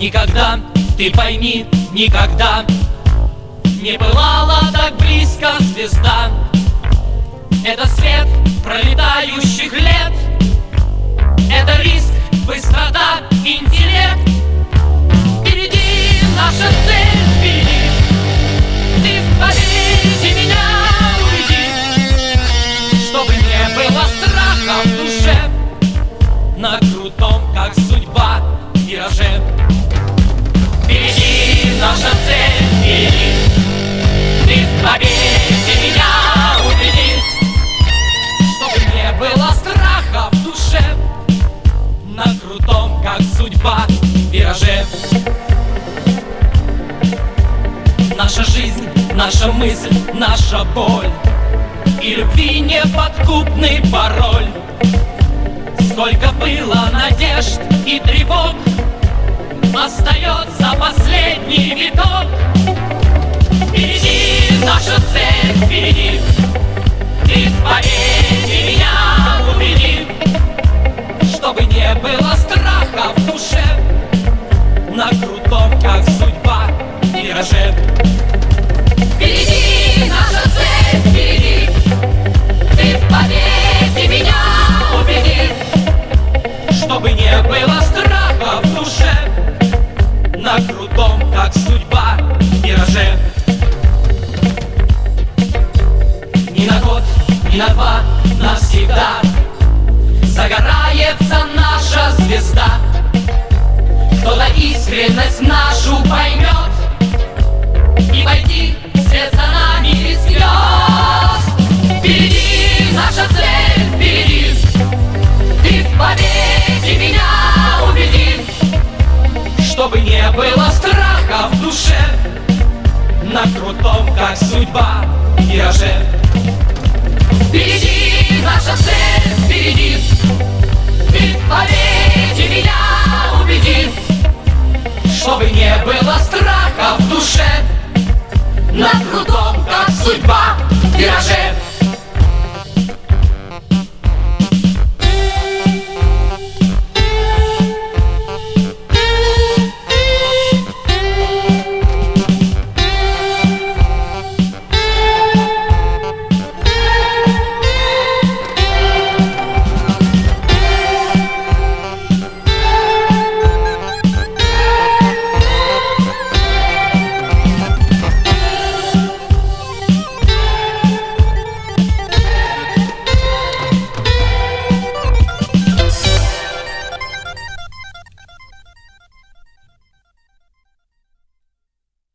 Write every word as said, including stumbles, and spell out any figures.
Никогда, ты пойми, никогда не пылала так близко звезда. Это свет пролетающих лет, это риск, быстрота, интеллект. Впереди наша цель, впереди. Ты в победе меня убеди, чтобы не было страха в душе на крутом, как судьба, вираже. Впереди наша цель, впереди. Ты в победе меня убеди, чтобы не было страха в душе на крутом, как судьба, вираже. Наша жизнь, наша мысль, наша боль и любви неподкупный пароль. Сколько было надежд и тревог, остается последний виток. Впереди наша цель, впереди. Ты в победе меня убеди, чтобы не было страха в душе на крутом, как судьба, вираже. Впереди наша цель, впереди. Ты в победе меня убеди, чтобы не было страха в душе на крутом, как судьба, вираже. Ни на год, ни на два, навсегда загорается наша звезда. Кто-то искренность нашу поймет и войти вслед за нами рискнет. Впереди наша цель, впереди. Ты в победе меня убеди, чтобы не было страха в душе на крутом, как судьба, вираже. Впереди наша цель, впереди. Ты в победе